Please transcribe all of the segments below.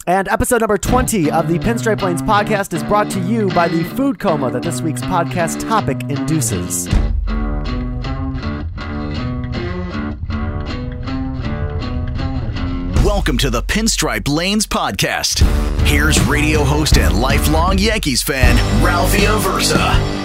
And episode number 20 of the Pinstripe Lanes podcast is brought to you by the food coma that this week's podcast topic induces. Welcome to the Pinstripe Lanes podcast. Here's radio host and lifelong Yankees fan, Ralphie Aversa.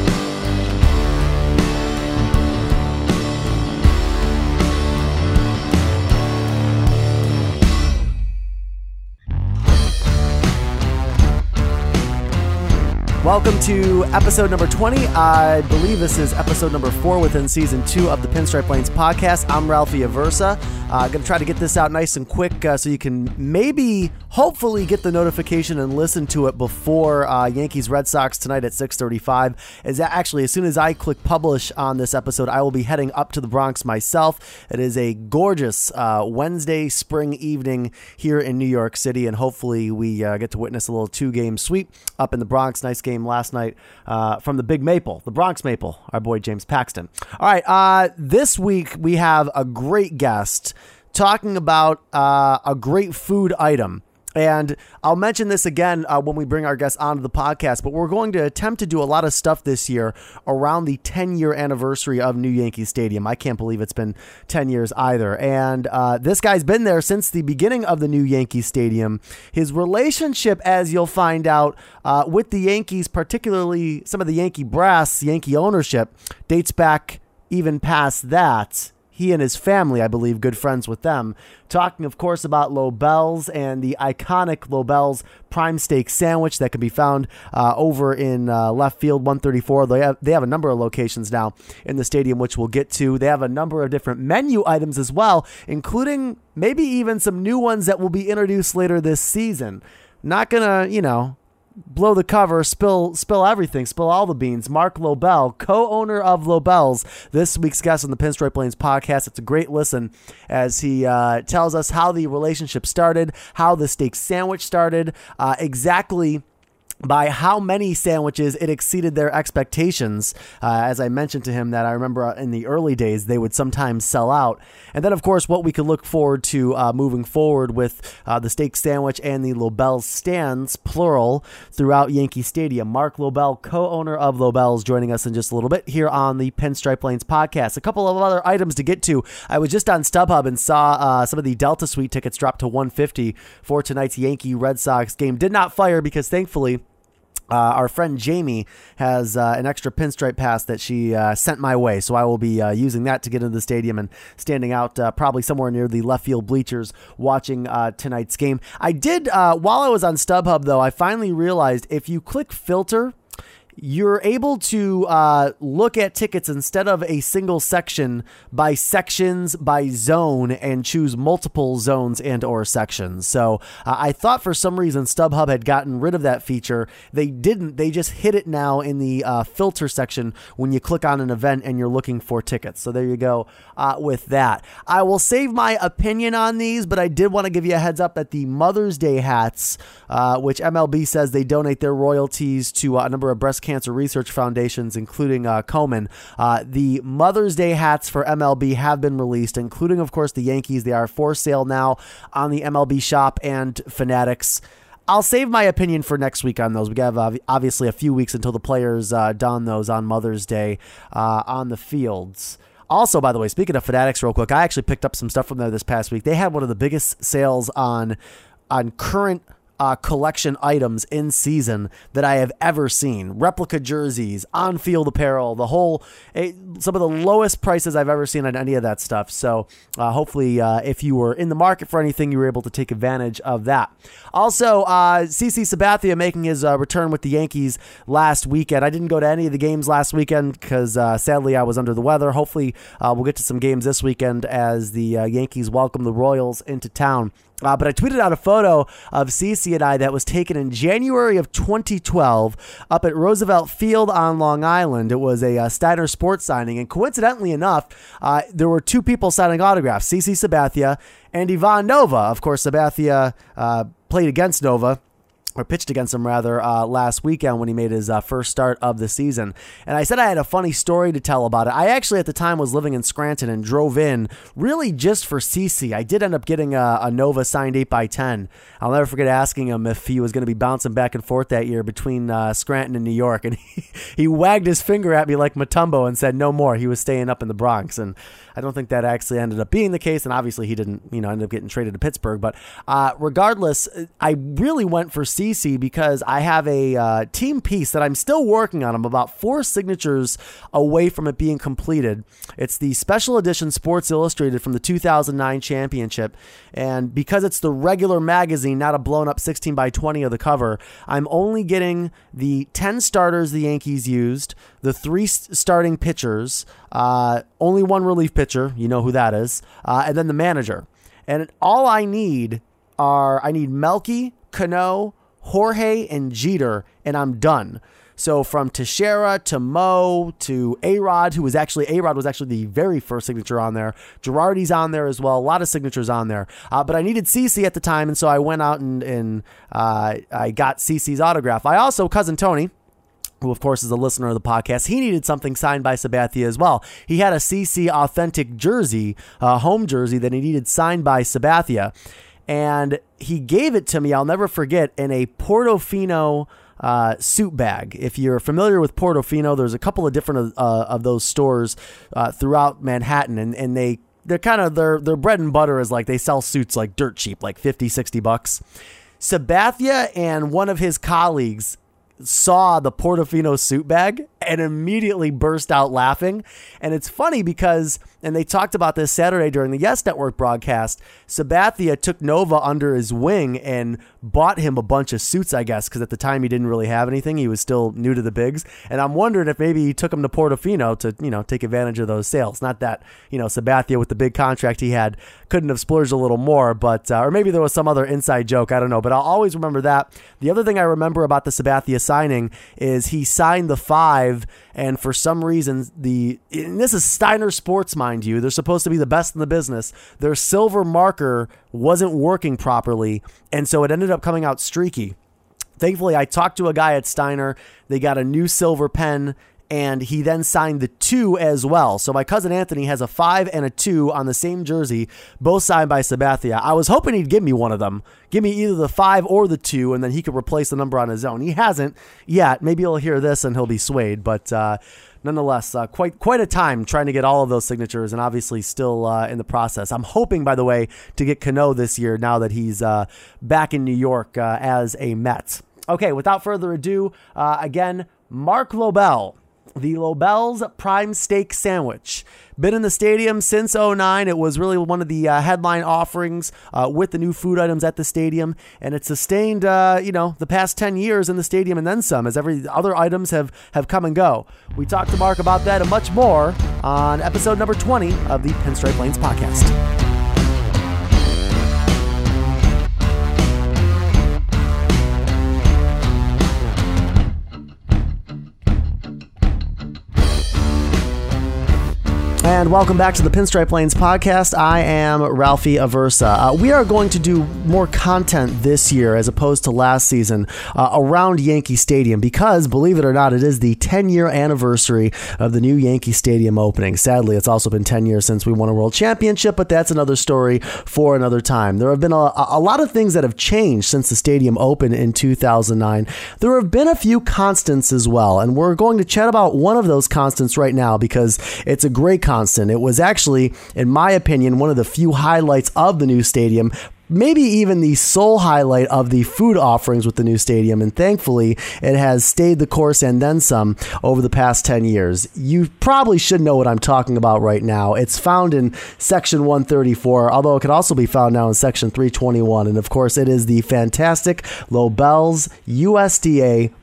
Welcome to episode number 20. I believe this is episode number 4 within season 2 of the Pinstripe Lanes podcast. I'm Ralphie Aversa. Going to try to get this out nice and quick so you can hopefully get the notification and listen to it before Yankees Red Sox tonight at 6:35. As soon as I click publish on this episode, I will be heading up to the Bronx myself. It is a gorgeous Wednesday spring evening here in New York City, and hopefully we get to witness a little 2-game sweep up in the Bronx. Nice game last night from the Big Maple, the Bronx Maple, our boy James Paxton. All right, this week we have a great guest talking about a great food item. And I'll mention this again when we bring our guests onto the podcast, but we're going to attempt to do a lot of stuff this year around the 10-year anniversary of New Yankee Stadium. I can't believe it's been 10 years either. And this guy's been there since the beginning of the new Yankee Stadium. His relationship, as you'll find out, with the Yankees, particularly some of the Yankee brass, Yankee ownership, dates back even past that. He and his family, I believe, good friends with them. Talking, of course, about Lobel's and the iconic Lobel's prime steak sandwich that can be found over in left field 134. They have a number of locations now in the stadium, which we'll get to. They have a number of different menu items as well, including maybe even some new ones that will be introduced later this season. Not gonna, blow the cover, spill everything, spill all the beans. Mark Lobel, co-owner of Lobel's, this week's guest on the Pinstripe Lanes podcast. It's a great listen as he tells us how the relationship started, how the steak sandwich started, exactly by how many sandwiches it exceeded their expectations. As I mentioned to him that I remember in the early days, they would sometimes sell out. And then, of course, what we could look forward to moving forward with the steak sandwich and the Lobel's stands, plural, throughout Yankee Stadium. Mark Lobel, co-owner of Lobel's, joining us in just a little bit here on the Pinstripe Lanes podcast. A couple of other items to get to. I was just on StubHub and saw some of the Delta Suite tickets drop to $150 for tonight's Yankee Red Sox game. Did not fire because, thankfully, our friend Jamie has an extra pinstripe pass that she sent my way, so I will be using that to get into the stadium and standing out probably somewhere near the left field bleachers watching tonight's game. I did, while I was on StubHub, though, I finally realized if you click filter, you're able to look at tickets instead of a single section by sections, by zone, and choose multiple zones and or sections. So I thought for some reason StubHub had gotten rid of that feature. They didn't. They just hit it now in the filter section when you click on an event and you're looking for tickets. So there you go with that. I will save my opinion on these, but I did want to give you a heads up that the Mother's Day hats, which MLB says they donate their royalties to a number of breast cancer research foundations, including Komen. The Mother's Day hats for MLB have been released, including, of course, the Yankees. They are for sale now on the MLB shop and Fanatics. I'll save my opinion for next week on those. We have obviously a few weeks until the players don those on Mother's Day on the fields. Also, by the way, speaking of Fanatics real quick, I actually picked up some stuff from there this past week. They had one of the biggest sales on current collection items in season that I have ever seen. Replica jerseys, on-field apparel, some of the lowest prices I've ever seen on any of that stuff. So hopefully if you were in the market for anything, you were able to take advantage of that. Also, CC Sabathia making his return with the Yankees last weekend. I didn't go to any of the games last weekend because sadly I was under the weather. Hopefully we'll get to some games this weekend as the Yankees welcome the Royals into town. But I tweeted out a photo of CeCe and I that was taken in January of 2012 up at Roosevelt Field on Long Island. It was a Steiner Sports signing, and coincidentally enough, there were two people signing autographs, CeCe Sabathia and Ivan Nova. Of course, Sabathia played against Nova or pitched against him rather, last weekend when he made his first start of the season. And I said I had a funny story to tell about it. I actually at the time was living in Scranton and drove in really just for CC. I did end up getting a Nova signed 8x10. I'll never forget asking him if he was going to be bouncing back and forth that year between Scranton and New York. And he wagged his finger at me like Mutombo and said no more. He was staying up in the Bronx. And I don't think that actually ended up being the case. And obviously he didn't, end up getting traded to Pittsburgh. But regardless, I really went for CC because I have a team piece that I'm still working on. I'm about 4 signatures away from it being completed. It's the special edition Sports Illustrated from the 2009 championship. And because it's the regular magazine, not a blown up 16x20 of the cover, I'm only getting the 10 starters the Yankees used, the 3 starting pitchers, only 1 relief pitcher, you know who that is, and then the manager. And all I need Melky, Cano, Jorge, and Jeter, and I'm done. So from Teixeira to Mo to A-Rod, A-Rod was actually the very first signature on there. Girardi's on there as well. A lot of signatures on there. But I needed CC at the time, and so I went out and I got CC's autograph. I also, Cousin Tony, who of course is a listener of the podcast, he needed something signed by Sabathia as well. He had a CC authentic jersey, home jersey that he needed signed by Sabathia. And he gave it to me, I'll never forget, in a Portofino suit bag. If you're familiar with Portofino, there's a couple of different of those stores throughout Manhattan, and they're kind of their bread and butter is like they sell suits like dirt cheap, like $50-$60. Sabathia and one of his colleagues saw the Portofino suit bag and immediately burst out laughing. And it's funny because, and they talked about this Saturday during the Yes Network broadcast, Sabathia took Nova under his wing and bought him a bunch of suits, I guess, because at the time he didn't really have anything. He was still new to the bigs. And I'm wondering if maybe he took him to Portofino to, take advantage of those sales. Not that, Sabathia with the big contract he had couldn't have splurged a little more, but, or maybe there was some other inside joke. I don't know, but I'll always remember that. The other thing I remember about the Sabathia signing is he signed the 5, and for some reason, and this is Steiner Sports, mind you, they're supposed to be the best in the business. Their silver marker wasn't working properly, and so it ended up coming out streaky. Thankfully, I talked to a guy at Steiner. They got a new silver pen, and he then signed the 2 as well. So my cousin Anthony has a 5 and a 2 on the same jersey, both signed by Sabathia. I was hoping he'd give me one of them. Give me either the 5 or the 2, and then he could replace the number on his own. He hasn't yet. Maybe he'll hear this and he'll be swayed, but nonetheless, quite a time trying to get all of those signatures, and obviously still in the process. I'm hoping, by the way, to get Cano this year now that he's back in New York as a Met. Okay, without further ado, again, Mark Lobel. The Lobel's Prime Steak Sandwich. Been in the stadium since 2009. It was really one of the headline offerings with the new food items at the stadium, and it's sustained, the past 10 years in the stadium and then some, as every other items have come and go. We talked to Mark about that and much more on episode number 20 of the Pinstripe Lanes podcast. And welcome back to the Pinstripe Lanes podcast. I am Ralphie Aversa. We are going to do more content this year as opposed to last season around Yankee Stadium because, believe it or not, it is the 10-year anniversary of the new Yankee Stadium opening. Sadly, it's also been 10 years since we won a world championship, but that's another story for another time. There have been a lot of things that have changed since the stadium opened in 2009. There have been a few constants as well, and we're going to chat about one of those constants right now because it's a great constant. It was actually, in my opinion, one of the few highlights of the new stadium, maybe even the sole highlight of the food offerings with the new stadium, and thankfully it has stayed the course and then some over the past 10 years. You probably should know what I'm talking about right now. It's found in Section 134, although it could also be found now in Section 321, and of course it is the fantastic Lobel's USDA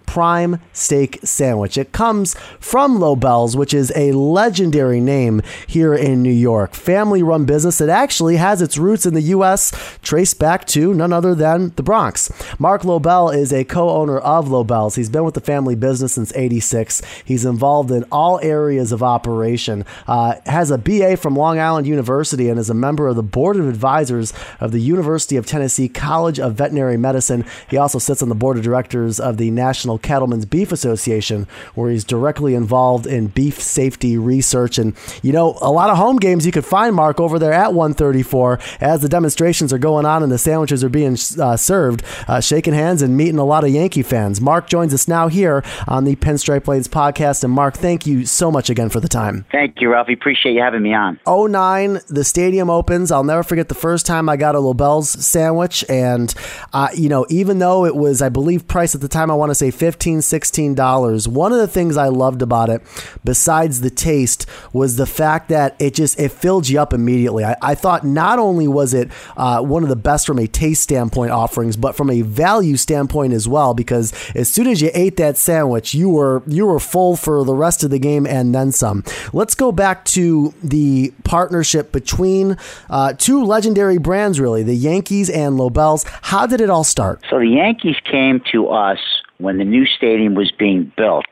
prime steak sandwich. It comes from Lobel's, which is a legendary name here in New York. Family-run business that actually has its roots in the U.S., traced back to none other than the Bronx. Mark Lobel is a co-owner of Lobel's. He's been with the family business since '86. He's involved in all areas of operation, has a BA from Long Island University, and is a member of the board of advisors of the University of Tennessee College of Veterinary Medicine. He also sits on the board of directors of the National Cattlemen's Beef Association, where he's directly involved in beef safety research. And, you know, a lot of home games you could find Mark over there at 134 as the demonstrations are going on and the sandwiches are being served, shaking hands and meeting a lot of Yankee fans. Mark joins us now here on the Pinstripe Lanes podcast. And Mark, thank you so much again for the time. Thank you, Ralphie. Appreciate you having me on. 2009, the stadium opens. I'll never forget the first time I got a Lobel's sandwich. And, you know, even though it was, I believe, priced at the time, I want to say $15, $16, one of the things I loved about it, besides the taste, was the fact that it filled you up immediately. I thought not only was it one of the best from a taste standpoint offerings, but from a value standpoint as well, because as soon as you ate that sandwich, you were full for the rest of the game and then some. Let's go back to the partnership between two legendary brands, really, the Yankees and Lobel's. How did it all start? So the Yankees came to us when the new stadium was being built,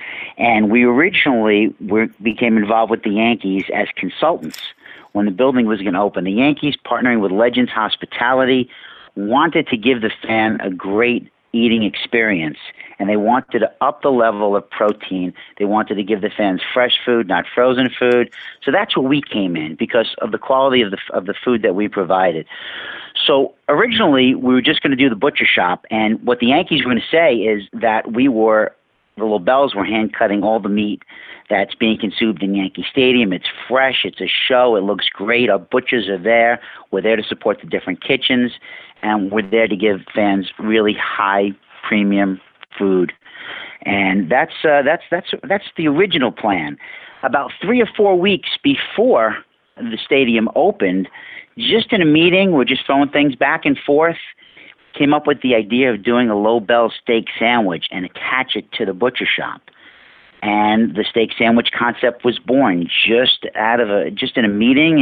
and we originally became involved with the Yankees as consultants when the building was going to open. The Yankees, partnering with Legends Hospitality, wanted to give the fan a great eating experience, and they wanted to up the level of protein. They wanted to give the fans fresh food, not frozen food. So that's where we came in, because of the quality of the food that we provided. So originally, we were just going to do the butcher shop, and what the Yankees were going to say is that the Lobel's were hand-cutting all the meat that's being consumed in Yankee Stadium. It's fresh. It's a show. It looks great. Our butchers are there. We're there to support the different kitchens, and we're there to give fans really high premium food. And that's the original plan. About 3 or 4 weeks before the stadium opened, just in a meeting, we're just throwing things back and forth, came up with the idea of doing a Lobel steak sandwich and attach it to the butcher shop. And the steak sandwich concept was born just in a meeting,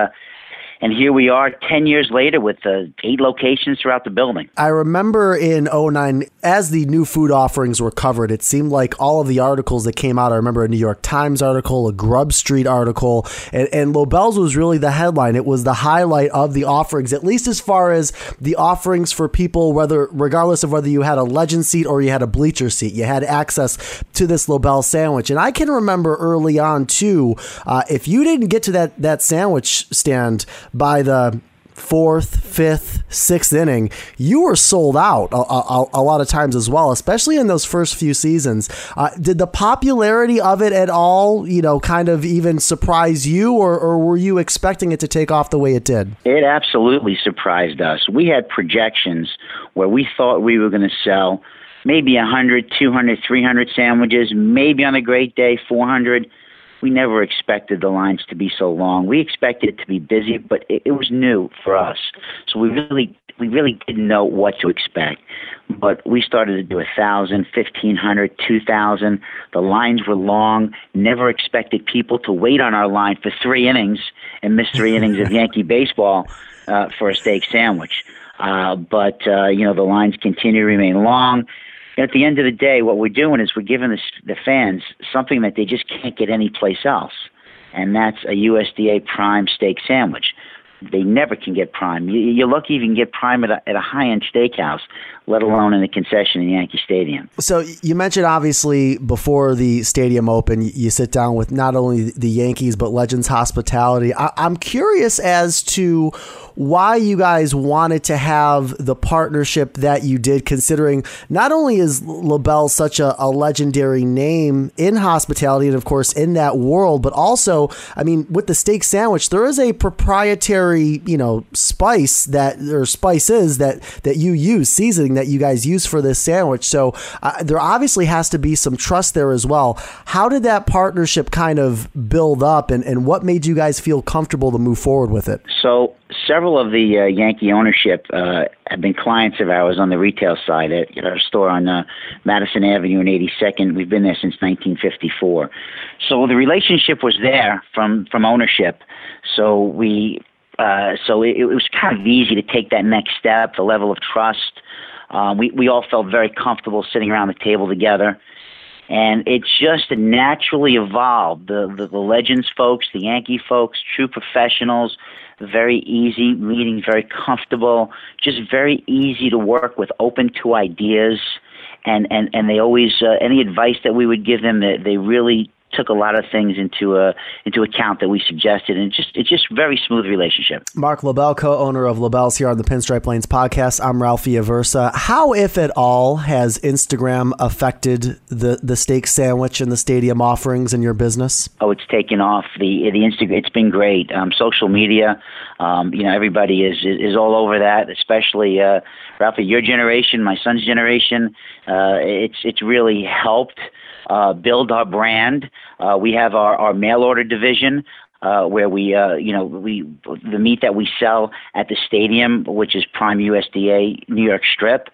and here we are 10 years later with 8 locations throughout the building. I remember in 2009, as the new food offerings were covered, it seemed like all of the articles that came out, I remember a New York Times article, a Grub Street article, and Lobel's was really the headline. It was the highlight of the offerings, at least as far as the offerings for people, regardless of whether you had a legend seat or you had a bleacher seat. You had access to this Lobel sandwich. And I can remember early on, too, if you didn't get to that sandwich stand by the 4th, 5th, 6th inning, you were sold out a lot of times as well, especially in those first few seasons. Did the popularity of it at all, kind of even surprise you, or were you expecting it to take off the way it did? It absolutely surprised us. We had projections where we thought we were going to sell maybe 100, 200, 300 sandwiches, maybe on a great day, 400. We never expected the lines to be so long. We expected it to be busy, but it was new for us. So we really didn't know what to expect. But we started to do 1,000, 1,500, 2,000. The lines were long. Never expected people to wait on our line for 3 innings and miss 3 innings of Yankee baseball for a steak sandwich. But the lines continue to remain long. At the end of the day, what we're doing is we're giving the fans something that they just can't get anyplace else, and that's a USDA prime steak sandwich. They never can get prime. You're lucky you can get prime at a high-end steakhouse, let alone in a concession in Yankee Stadium. So you mentioned, obviously, before the stadium opened, you sit down with not only the Yankees, but Legends Hospitality. I'm curious as to why you guys wanted to have the partnership that you did, considering not only is Lobel such a legendary name in hospitality and, of course, in that world, but also, I mean, with the steak sandwich, there is a proprietary primary, spices that you use, seasoning that you guys use for this sandwich. So there obviously has to be some trust there as well. How did that partnership kind of build up, and what made you guys feel comfortable to move forward with it? So several of the Yankee ownership have been clients of ours on the retail side at our store on Madison Avenue and 82nd. We've been there since 1954. So the relationship was there from ownership. So it was kind of easy to take that next step, the level of trust. We all felt very comfortable sitting around the table together. And it just naturally evolved. The Legends folks, the Yankee folks, true professionals, very easy meeting, very comfortable, just very easy to work with, open to ideas. And they always, any advice that we would give them, they really took a lot of things into account that we suggested, and it's just very smooth relationship. Mark LaBelle, co-owner of LaBelle's here on the Pinstripe Lanes podcast. I'm Ralphie Aversa. How, if at all, has Instagram affected the steak sandwich and the stadium offerings in your business? Oh, it's taken off. The Instagram, it's been great. Social media, everybody is all over that, especially Ralphie, your generation, my son's generation. It's really helped build our brand. We have our mail order division where the meat that we sell at the stadium, which is Prime USDA New York Strip.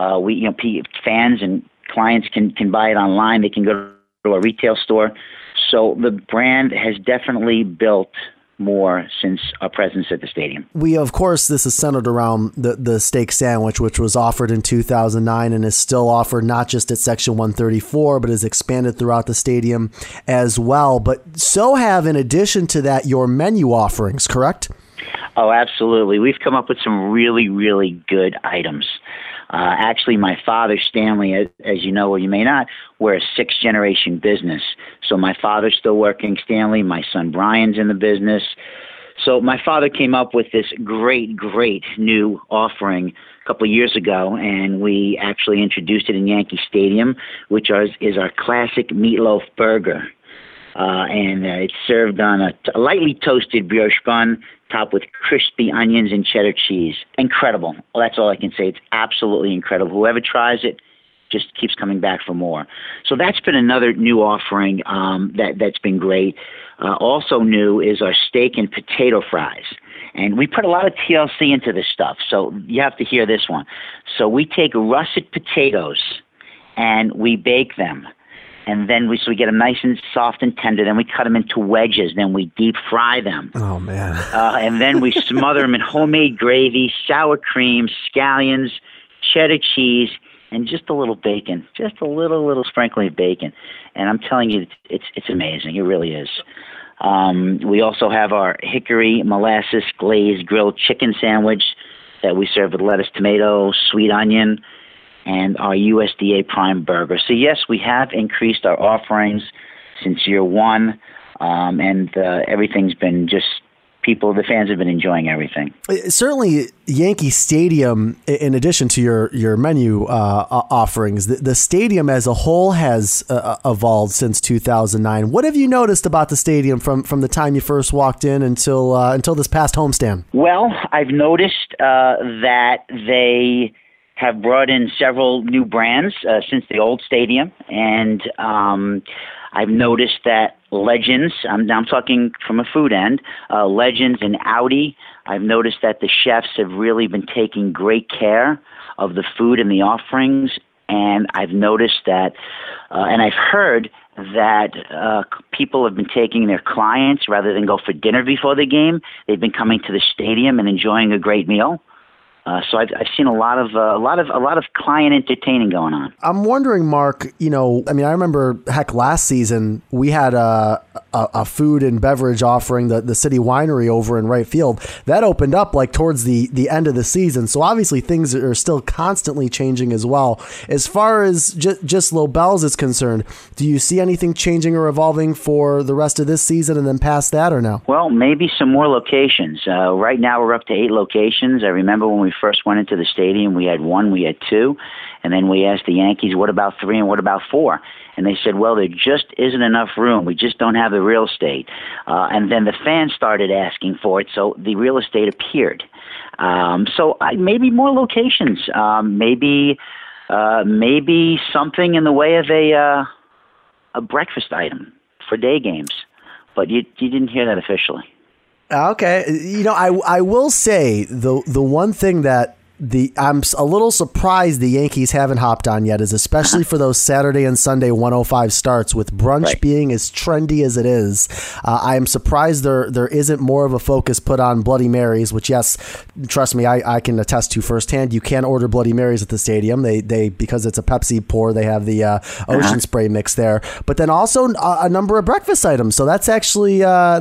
Fans and clients can buy it online. They can go to a retail store. So the brand has definitely built more since our presence at the stadium. This is centered around the steak sandwich, which was offered in 2009 and is still offered not just at Section 134, but is expanded throughout the stadium as well. But so have, in addition to that, your menu offerings, correct? Oh, absolutely. We've come up with some really, really good items. Actually, my father, Stanley, as you know or you may not, we're a sixth-generation business. So my father's still working, Stanley. My son Brian's in the business. So my father came up with this great, great new offering a couple of years ago, and we actually introduced it in Yankee Stadium, which is our classic meatloaf burger. And it's served on a lightly toasted brioche bun, topped with crispy onions and cheddar cheese. Incredible. Well, that's all I can say. It's absolutely incredible. Whoever tries it just keeps coming back for more. So that's been another new offering that's been great. Also new is our steak and potato fries. And we put a lot of TLC into this stuff, so you have to hear this one. So we take russet potatoes and we bake them. And then we get them nice and soft and tender. Then we cut them into wedges. Then we deep fry them. Oh, man. And then we smother them in homemade gravy, sour cream, scallions, cheddar cheese, and just a little bacon. Just a little sprinkling of bacon. And I'm telling you, it's amazing. It really is. We also have our hickory molasses glazed grilled chicken sandwich that we serve with lettuce, tomato, sweet onion, and our USDA Prime burger. So yes, we have increased our offerings since year one, and everything's been just the fans have been enjoying everything. Certainly, Yankee Stadium, in addition to your menu offerings, the stadium as a whole has evolved since 2009. What have you noticed about the stadium from the time you first walked in until this past homestand? Well, I've noticed that they have brought in several new brands since the old stadium, and I've noticed that Legends, I'm talking from a food end, Legends and Audi, I've noticed that the chefs have really been taking great care of the food and the offerings, and I've noticed that, and I've heard that people have been taking their clients rather than go for dinner before the game. They've been coming to the stadium and enjoying a great meal. So I've seen a lot of client entertaining going on. I'm wondering, Mark, I remember, last season we had a food and beverage offering, the City Winery over in right field. That opened up towards the end of the season. So obviously things are still constantly changing as well. As far as just LaBelle's is concerned, do you see anything changing or evolving for the rest of this season and then past that, or no? Well, maybe some more locations. Right now we're up to 8 locations. I remember when we first went into the stadium, we had 1, we had 2, And then we asked the Yankees, what about 3 and what about 4? And they said, well, there just isn't enough room. We just don't have the real estate. And then the fans started asking for it, so the real estate appeared. Maybe more locations, maybe something in the way of a breakfast item for day games. But you didn't hear that officially. Okay. I will say the one thing that I'm a little surprised the Yankees haven't hopped on yet is especially for those Saturday and Sunday 105 starts with brunch being as trendy as it is. I am surprised there isn't more of a focus put on Bloody Marys, which, yes, trust me, I can attest to firsthand. You can order Bloody Marys at the stadium. They because it's a Pepsi pour, they have the ocean spray mix there. But then also a number of breakfast items. So that's actually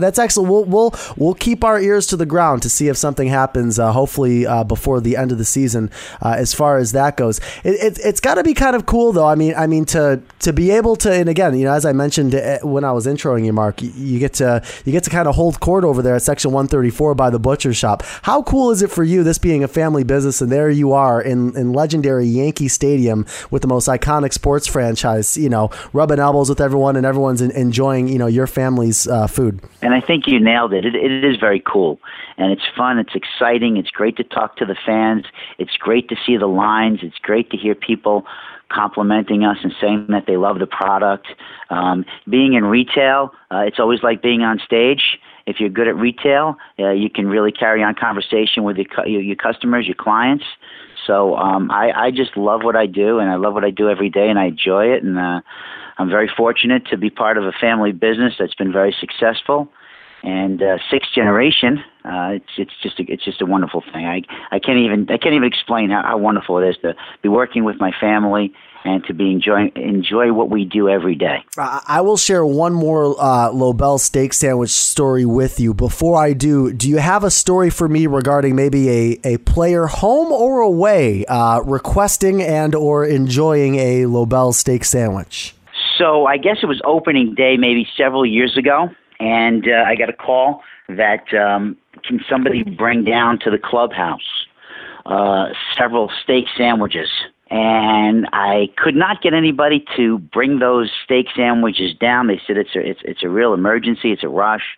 we'll keep our ears to the ground to see if something happens. Hopefully before the end of the season as far as that goes. It's got to be kind of cool though. I mean to be able to, and again, as I mentioned when I was introing you, Mark, you get to kind of hold court over there at section 134 by the butcher shop. How cool is it for you, this being a family business, and there you are in legendary Yankee Stadium with the most iconic sports franchise, rubbing elbows with everyone and everyone's enjoying, your family's food. And I think you nailed it. It is very cool. And it's fun. It's exciting. It's great to talk to the fans. It's great to see the lines. It's great to hear people complimenting us and saying that they love the product. Being in retail, it's always like being on stage. If you're good at retail, you can really carry on conversation with your customers, your clients. So I just love what I do, and I love what I do every day, and I enjoy it. And I'm very fortunate to be part of a family business that's been very successful. And sixth generation, it's just a wonderful thing. I can't even explain how wonderful it is to be working with my family and to be enjoy what we do every day. I will share one more Lobel steak sandwich story with you. Before I do you have a story for me regarding maybe a player home or away requesting and or enjoying a Lobel steak sandwich? So I guess it was opening day maybe several years ago. And I got a call that can somebody bring down to the clubhouse several steak sandwiches. And I could not get anybody to bring those steak sandwiches down. They said it's a real emergency. It's a rush.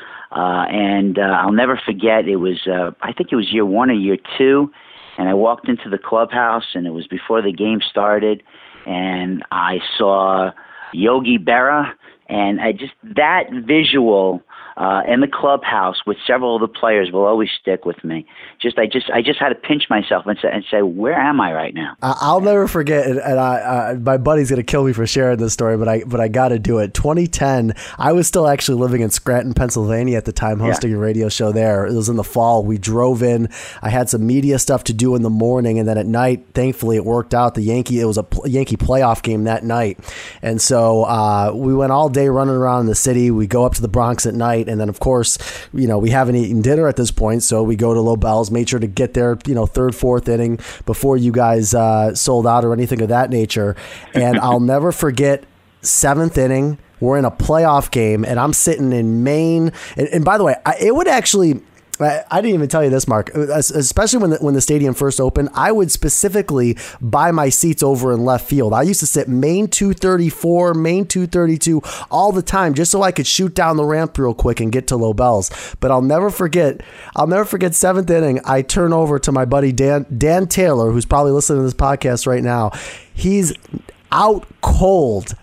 And I'll never forget, it was I think it was year 1 or year 2. And I walked into the clubhouse, and it was before the game started. And I saw Yogi Berra. And that visual in the clubhouse with several of the players will always stick with me. I just had to pinch myself and say, where am I right now? I'll never forget, and my buddy's gonna kill me for sharing this story, but I got to do it. 2010, I was still actually living in Scranton, Pennsylvania at the time, hosting a radio show there. It was in the fall. We drove in. I had some media stuff to do in the morning, and then at night, thankfully, it worked out. It was a Yankee playoff game that night, and so we went all day running around the city. We go up to the Bronx at night, and then of course, we haven't eaten dinner at this point, so we go to Lobel's, made sure to get there, third, fourth inning before you guys sold out or anything of that nature. And I'll never forget, 7th inning, we're in a playoff game, and I'm sitting in Maine. And by the way, it would actually, I didn't even tell you this, Mark, especially when the stadium first opened, I would specifically buy my seats over in left field. I used to sit Main 234, Main 232 all the time just so I could shoot down the ramp real quick and get to Lobel's. But I'll never forget 7th inning, I turn over to my buddy Dan Taylor, who's probably listening to this podcast right now. He's out cold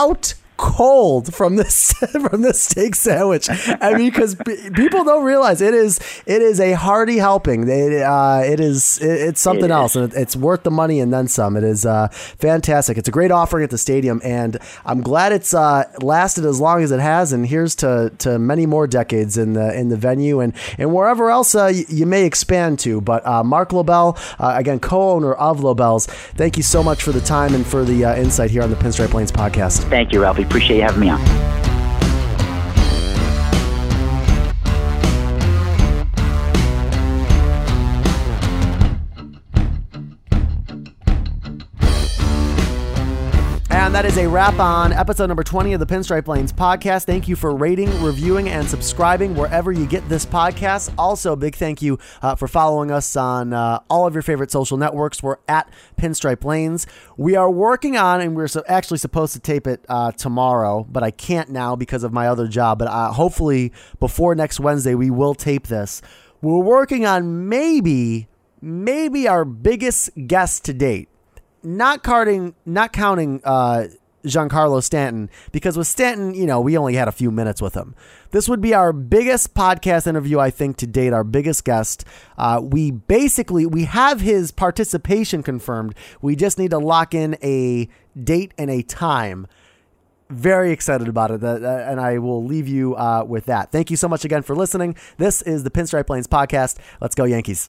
from this steak sandwich. I mean, because people don't realize it is a hearty helping. It's something else, and it's worth the money and then some. It is fantastic. It's a great offering at the stadium, and I'm glad it's lasted as long as it has. And here's to many more decades in the venue and wherever else you may expand to. But Mark Lobel, again, co-owner of Lobel's, thank you so much for the time and for the insight here on the Pinstripe Lanes podcast. Thank you, Ralphie. Appreciate you having me on. And that is a wrap on episode number 20 of the Pinstripe Lanes podcast. Thank you for rating, reviewing, and subscribing wherever you get this podcast. Also, big thank you for following us on all of your favorite social networks. We're at Pinstripe Lanes. We are working on, and we're actually supposed to tape it tomorrow, but I can't now because of my other job. But hopefully before next Wednesday, we will tape this. We're working on maybe our biggest guest to date. Not counting Giancarlo Stanton, because with Stanton, we only had a few minutes with him. This would be our biggest podcast interview, I think, to date, our biggest guest. We have his participation confirmed. We just need to lock in a date and a time. Very excited about it, and I will leave you with that. Thank you so much again for listening. This is the Pinstripe Lanes podcast. Let's go Yankees.